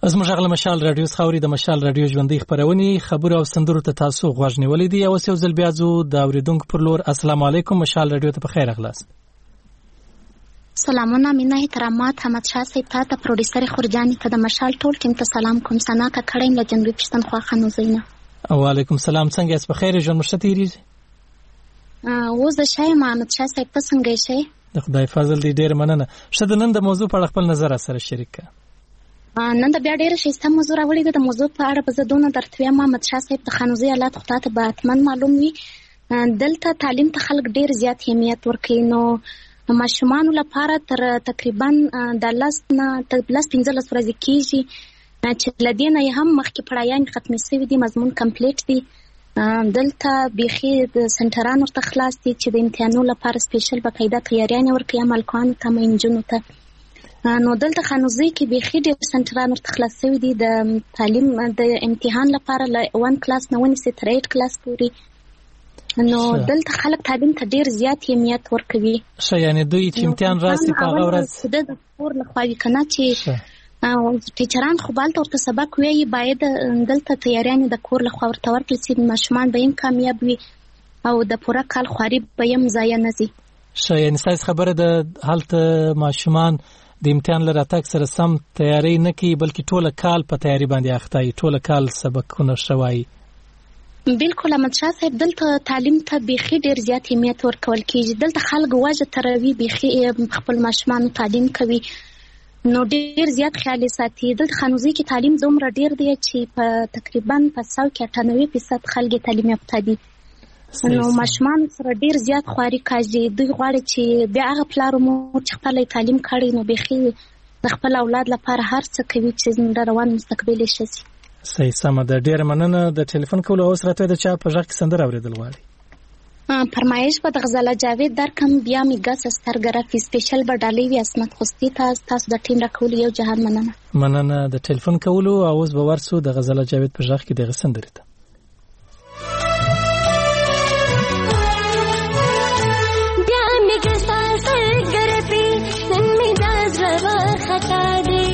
زموږ غږ له مشال رادیو څخه اوري د مشال رادیو ژوندۍ خبرونې خبرو او سندرو ته تاسو غوږ نیولې دي. اوس یو ځل بیا ځو د اوریدونکو پر لور. السلام علیکم، مشال رادیو ته په خیر راغلاست. سلامونه، مینه، احترامات. حمد شاه صاحب ته پروډوسر خورجانی ته د مشال ټول ټیم ته سلام کوم. سنا کا کړم له جنوبي پښتونخوا خنوزینا. وعلیکم سلام. څنګه یاست؟ په خیر ژوند مشته تیریږي؟ اوس د شای محمد شاه صاحب ته څنګه شي؟ د خدای فضل دی، ډیر مننه. شته نن د موضوع په اړه خپل نظر سره شریک کړه. نن د بیا ډیره شایسته موضوع راوړې ده. د موضوع په اړه به زه دونه درته محمد شاه صاحب د خانوزي حالات خو ته به حتمن معلوم وي. دلته تعلیم ته خلک ډیر زیات اهمیت ورکوي. نو ماشومانو لپاره تر تقریبا د 15 ورځې کېږي چې له دې نه هم مخکې پړایان ختمې شوي دي، مضمون کمپلیټ دي. دلته بیخي د سنټران ورته خلاص دي چې د امتحانو لپاره سپیشل باقاعده تیاریانې ورکوي هلکانو ته انجونو ته. نو دلته خانوزي کې بیخي ډېر سنټران ورته خلاص شوي دي د تعلیم د امتحان لپاره له 1 کلاس نه ونیسي تر 8 کلاس پورې. نو دلته خلک تعلیم ته ډېر زیات اهمیت ورکوي. ښه، یعنې دوی چې امتحان راسي په هغه ورځ د کور لخوا وي که نه چې ټیچران خو بالته ورته سبق وایي، باید دلته تیاریانې د کور لخوا ورته ورکړي چې ماشومان به هم کامیاب وي او د پوره کال خواري به هم ضایع نه ځي. ښه، یعنې ستاسې خبره د هلته ماشومان د امتحان له راتګ سره سم تیاری نه کوي، بلکې ټوله کال په تیاری باندې اخته وي، ټوله کال سبقونه ښه وایي. بالکل احمد شاه صاحب، دلته تعلیم ته بیخي ډېر زیات اهمیت ورکول کېږي. دلته خلک وجه تروي بیخي خپل ماشومانو تعلیم کوي، نو ډېر زیات خیال ساتي. دلته خانوزي کې تعلیم دومره ډېر دی چې په تقریبا په 98% خلک تعلیم یافته دي. نو ماشومان سره ډېر زیات خواري کوي. دوی غواړي چې بیا هغه پلار او مور چې خپل تعلیم کړي نو بیخي د خپل اولاد لپاره هر څه کوي چې روان مستقبل یې شي. صحیح، سمه ده. ډېره مننه د ټلیفون کولو. اوس راته د چا په غږ کې سندره اورېدل غواړي؟ فرمایش به د غزاله جاوید درکم، بیا مې ګس سترګره فی سپیشل به ډالۍ وي عصمت خوستی تاسو د ټیم راکولو یو جهان مننه د ټلیفون کولو. اوس به ورسو د غزاله جاوید په غږ کې دغه سندرې ته. بیا مې ګس سترګره فی نن مې د زړه خطا دی،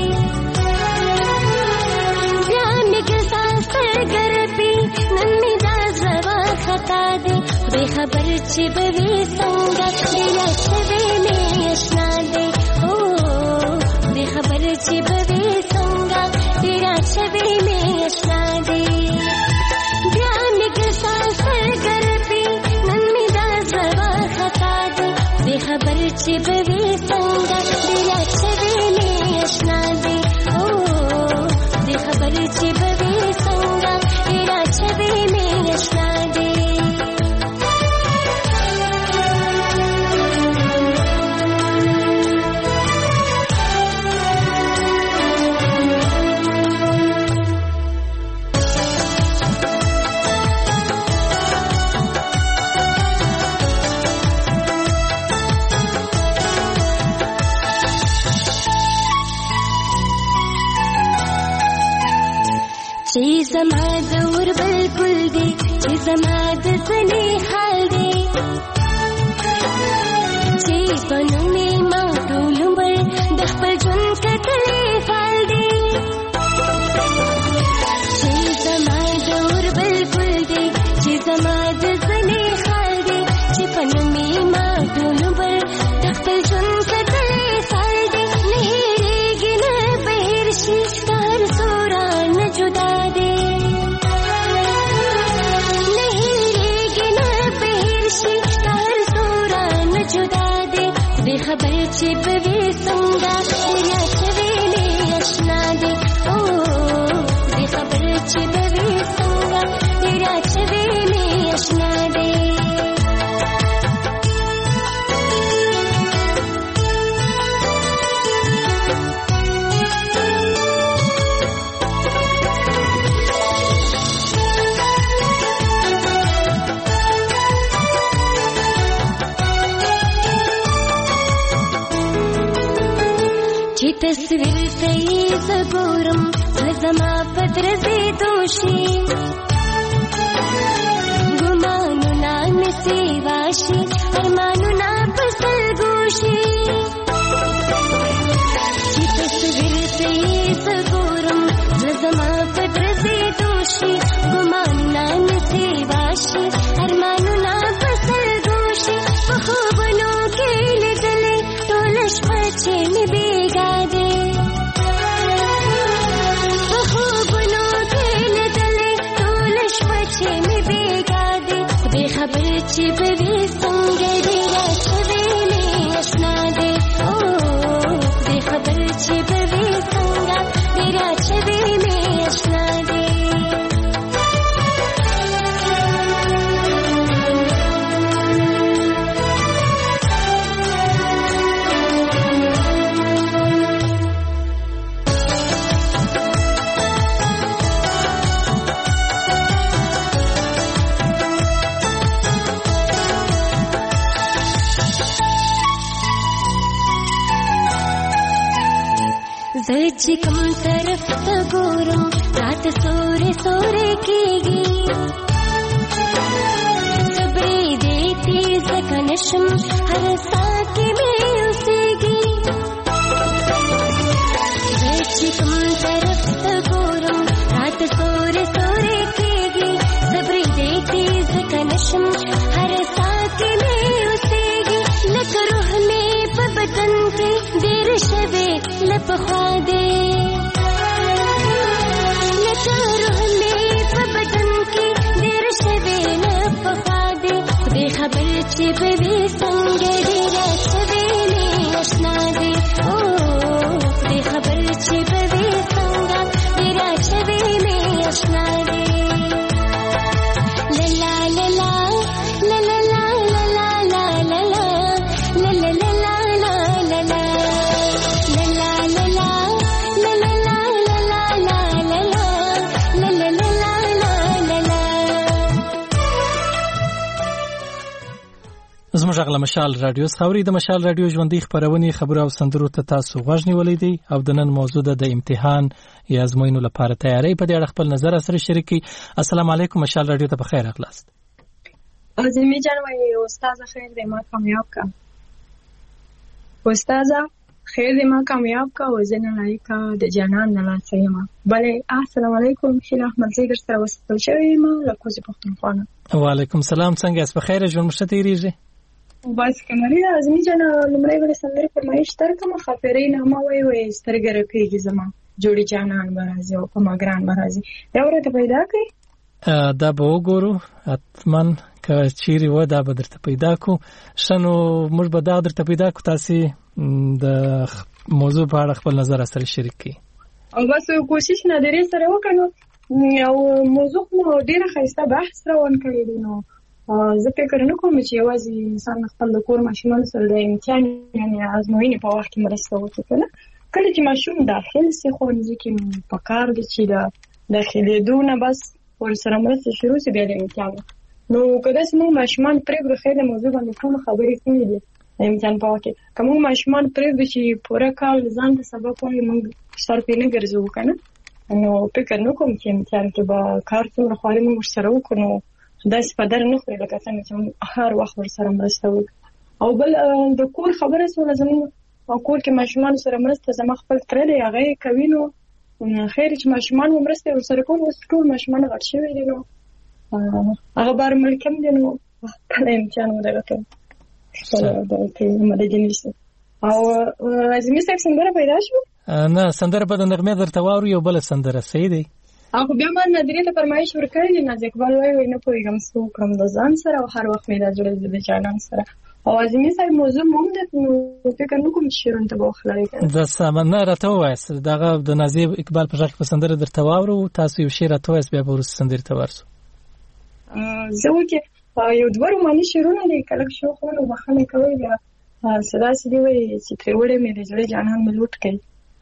بیا مې ګس سترګره فی نن مې د زړه خطا دی. بے خبر چې به وي څنګه ډېره شوې مې اشنا دی، بے خبر چې به وي څنګه ډېره شوې مې اشنا دی. بیا مې ګسا سترګره پی نن مې د زړه خطا دی، بے خبر چې به وي څنګه ډېره شوې مې اشنا دی، بے خبر چې به وي څنګه ډېره شوې مې اشنا دی. چې زما د اور بلبل دی، چې زما د زنې حال دی، چې په نومې ما ټول عمر د خپل ژوند کتلې فال دی. چې زما د اور بلبل دی، چې زما د زنې حال دی، چې په نومې ما ټول عمر د خپل ژوند کتلې فال دی. نه هېرېږي نه به هېر شي که هر څومره نه جدا خبر چې به وي څنګه ډېره شوې مې اشنا دی، بې خبر چې به وي څنګه ډېره شوې مې اشنا دی. تصویر ته یې زه ګورم زما په درځېدو شي، ګمانونه مې سیوا شي، ارمانونه په سلګو شي. چې تصویر ته یې زه ګورم چې به وي څنګه دې راچوي مې اشنا دې او دې خبر چې به وي څنګه دې راچوي مې اشنا دې چې کوم طرف ته ګورم رات سورې سورې کېږي صبرې دې تیز کنشم هر ساه کې مې اوسېږي چې کوم طرف ته ګورم رات سورې سورې کېږي صبرې دې تیز کنشم هر ساه کې مې اوسېږي لکه روح مې په بدن کې ډېر شوې لپخوا دې لکه روح مې په بدن کې ډېر شوې لپخوا دې خدای خبر چې به وي څنګه دې راچوي مې اشنا دې او خدای خبر چې به وي څنګه دې راچوي مې اشنا دې لا لا لا لا لا لا لا لا لا لا لا لا لا زموږ غږ له مشال رادیو خاوري د مشال رادیو ژوندۍ خبرونه خبرو او سندرو ته تاسو غوږ نیولې دي او د نن موضوع د امتحان یا ازموینو لپاره تیاری په دې اړه خپل نظر سره شریکي. السلام علیکم مشال رادیو ته بخیر اخلاص. عظیمی جان وای استاد خیر دې ما کامیاب کا استاد خیر دې ما کامیاب کا وزن لایکا د جانان نه لاسېما بله. السلام علیکم شیخ احمد زیدر سره وستل شوی ما لکوزي پښتونخوا. وعلیکم السلام څنګه اس بخیر ژوند مشته ریږي بس کمرې عظیمی جان لمړی ول سندره فرمایش تر کوم خبرې نه ما وای سترګره کېږي زما جوړی جانان برازي او کوم ګران برازي دا ورته پیدا کړي دا به وګورو اتمن که چیرې و دا به درته پیدا کو شنو موږ به دا درته پیدا کو تاسو د موضوع په اړه خپل نظر سره شریک کړئ او بس کوشش نه درې سره وکړو او موضوع مو ډیره خاصه بحث روان کړی دی نو زه فکر نه کوم چې یوازې انسان خپل د کور ماشومان سره د امتحان یعنی ازموینې په وخت کې مرسته وکړي کله چې ماشوم داخل سي ښوونځي کې په کار دي چې د داخلېدو نه بس ورسره مرسته شروع سي بیا د امتحان نو کله چې موږ ماشومان پرېږدو خیر د موضوع باندې کوم خبرې کوي دي امتحان په وخت کې کوم ماشومان پرېږدو چې پوره کال ځان د سبق وایي موږ سر په نه ګرځو کنه نو فکر نه کوم چې امتحان کې به کار څومره خواري موږ سره وکړو داس په در نه خوري لکه څنګه چې هر وخت ورسره مرسته وکړو او بل د کور خبره سره زموږ او کور کې ماشومان سره مرسته زما خپل تر دی هغه کوي نو خیر چې ماشومان مرسته ورسره کوي اوس ټول ماشومان غټ شوي دي نو هغه بار ملکم دي نو کله امتحان ودرته د مدجنیس او ازمي څنګه پیدا شو نه سندره په نغمه درته وارو یو بل سندره صحیح دی هغه بیا ما نظریه ته فرمایش ورکړی نه ځکه وای نه پوهیږم څو کوم د ځان سره او هر وخت مې دا جوړې د چانان سره او ازمي صاحب موضوع مونږ د فکر نه کوم چې رنته بوخلای د سمنه راته وایس دغه د نازیب اقبال په ځکه په سندره درته وارو تاسو یو شعر راته وایس بیا ورس سندره ته ورسو زه وکي یو دوه مانی شعرونه دي کله شو خو نو بخنه کوي بیا صدا سړي وای چې تریوړې مې د جوړې جانان مې لوټ کړي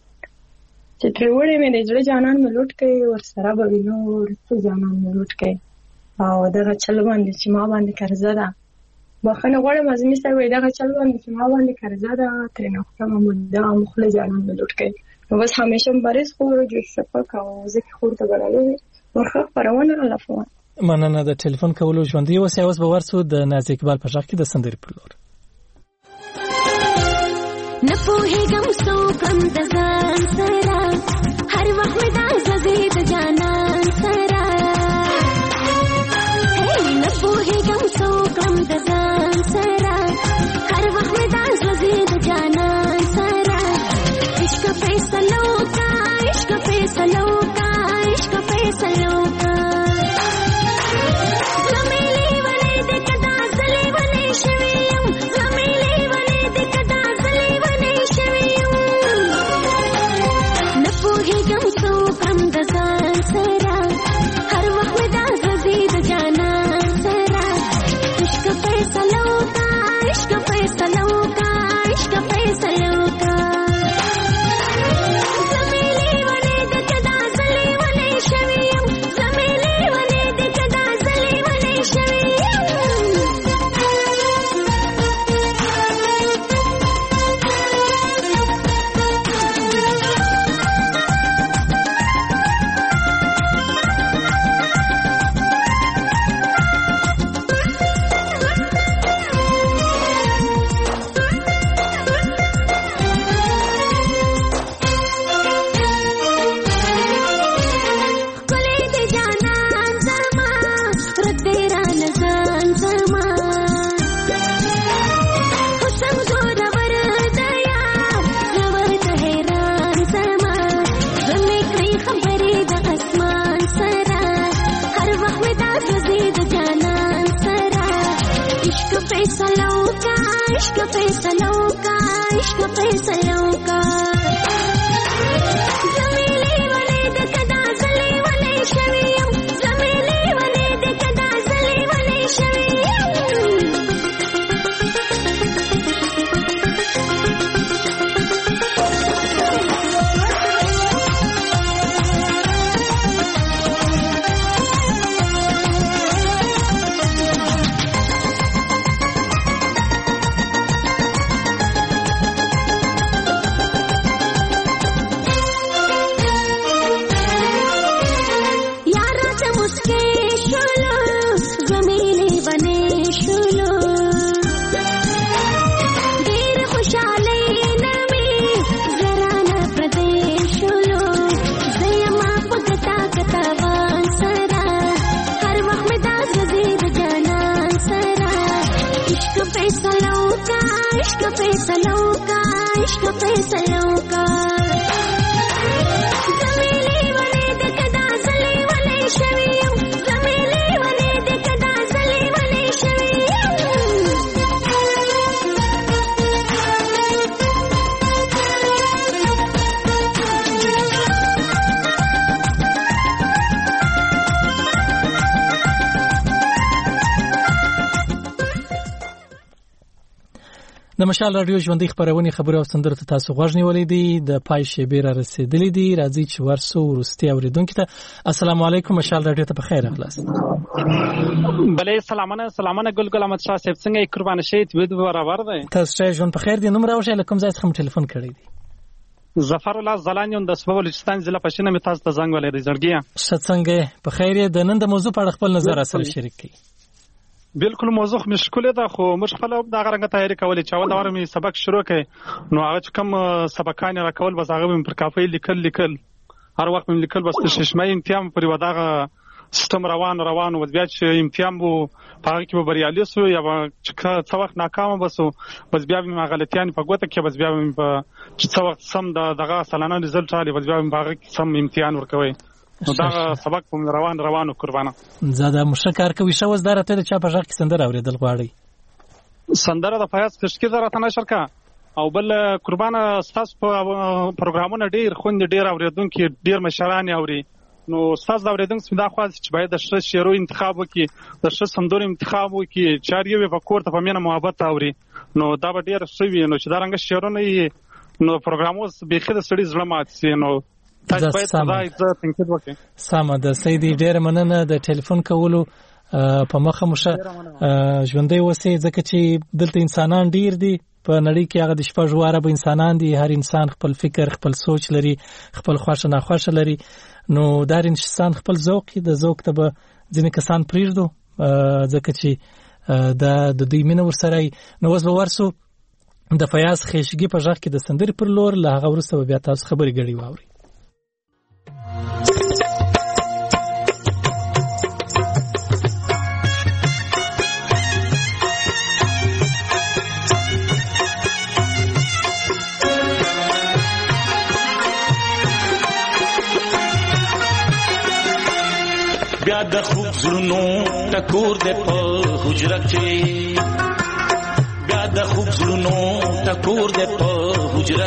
چې تریوړې مې د جوړې جانان مې لوټ کړي ور سره به وینو ورته جانان مې لوټ کړي او دغه چل باندې چې ما باندې قرضه ده بخنه غواړم ازمي صاحب دغه چل باندې چې ما باندې قرضه ده ترنه کوم مده مخله جانان مې لوټ کړي نو بس همیشه مبارز خو جو شپه کا او ځکه خور ته غړلې ورخه پرونه لافو مننه د ټلیفون کولو ژوندۍ اوسه اوس به ورسو د نازیک اقبال په ځکه د سندري په لور نه پوهېږم څو کم د ځان سره هر وخت مې دا زړه د جانان سره نه پوهېږم څو کم د ځان سره هر وخت مې دا زړه د جانان سره عشق فیصلو کا عشق فیصلو کا عشق فیصلو کا زمینی ولې د کدا इश्क फैसलों का इश्क फैसलों का इश्क फैसलों का जमीले वले दकदा जले वले शवियम जमीले वले दकदा जले वले शवियम फैसलों का इश्क फैसलों का जमीले वले दकदा जले वले शवियम जमीले वले दकदा जले वले शवियम د مشال رادیو ژوندۍ خبرونه خبرو او سندرو ته تاسو غوږ نیولې دي د پای شیبې را رسیدلې دي راځي چې ورسو ورستي اوریدونکو ته السلام علیکم مشال رادیو ته بخیر اخلاص بله سلامونه ګل احمد شاه صاحب څنګه قربان شهید ود برابر ده تاسو ژوند په خیر دي نوم راوښه لکم ځای څخه ټلیفون کړی دي ظفر الله زلانیون د سوال بلوچستان ضلع پښینه می تاسو ته زنګ ولې دی زړګیا څنګه په خیر د نن د موضوع په اړه خپل نظر سره شریک کړئ بالکل موضوع مشکله ده خو موږ خپل د غرنګ تیاری کولې چې اول دغه می سبق شروع کړي نو هغه کوم سبقان را کول بس هغه پر کافي لیکل هر وخت می لیکل بس ششمه امتحان پر وداغه سیستم روان او بیا چې امتحان وو هغه کې به بریالي سو یا چې څو وخت ناکام بسو بس بیا می غلطیان په ګوته کې بس بیا می په څو وخت سم دغه سالانه رزلټ علی بس بیا می هغه سم امتحان ورکوي نو دا سبق کوم روانو قربانه زاده مشکر کوي شو زدار ته چا په ځخ کې سندره اوریدل غواړي سندره د فیاض کشکی زره ته نشر کا او بل قربانه استاد په پروګرامونه ډیر خوند ډیر اوریدونکو ډیر مشران اوري نو استاد اوریدونکو سمدا خو چې باید د ښه شعرو انتخاب وکړي د ښه سندرو انتخاب وکړي چاریو په کور ته په مینه محبت اوري نو دا به ډیر ښه وي نو چې دا رنګ شعرونه نو پروګرامو به خې د سړي زړه مات سي نو سمه د سیدی ډیر مننه د ټلیفون کولو په مخه مشه ژوندۍ اوسئ ځکه چې دلته انسانان ډیر دي په نړۍ کې هغه د شپږ واره به انسانان دي هر انسان خپل فکر خپل سوچ لري خپل خوښه ناخوښه لري نو دا انسان خپل ذوق د ذوق ته به ځینې کسان پریږدو ځکه چې د دوی مینه ورسره نو اوس به ورسو د فیاض خیشګي په ځخ کې د سندرې پر لور له هغه وروسته بیا تاسو خبرې غړي واوري بیا د خوب زړونو ټکور دې په حجره کې بیا د خوب زړونو ټکور دې په حجره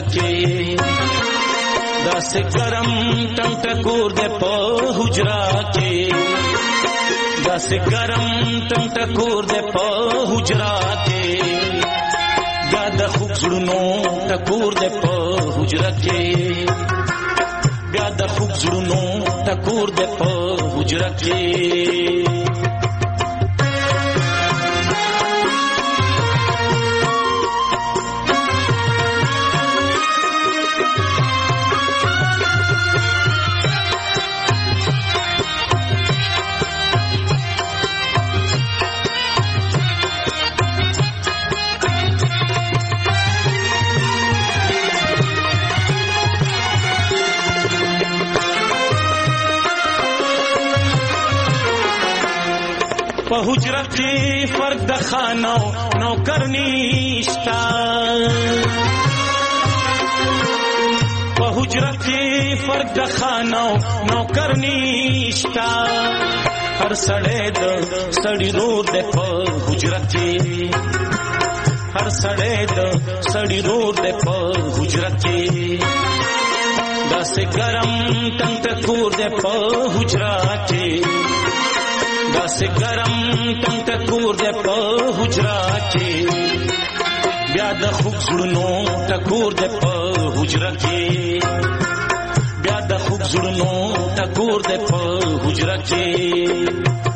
کې داسې ګرم ټنګ ټکور دې په حجره کې داسې ګرم ټنګ ټکور دې په حجره کې بیا د خوب زړونو ټکور دې په حجره کې بیا د خوب زړونو ټکور دې په حجره کې په حجره کې فرق د خانو نوکر نشتا په حجره کې فرق د خانو نوکر نشتا هر سړی د سړی رور دی په حجره کې هر سړی د سړی رور دی په حجره کې داسې ګرم ټنګ ټکور دی په حجره کې داسې ګرم ټنګ ټکور دی په حجره کې بیا د خوږ زړونو ټکور دی په حجره کې بیا د خوږ زړونو ټکور دی په حجره کې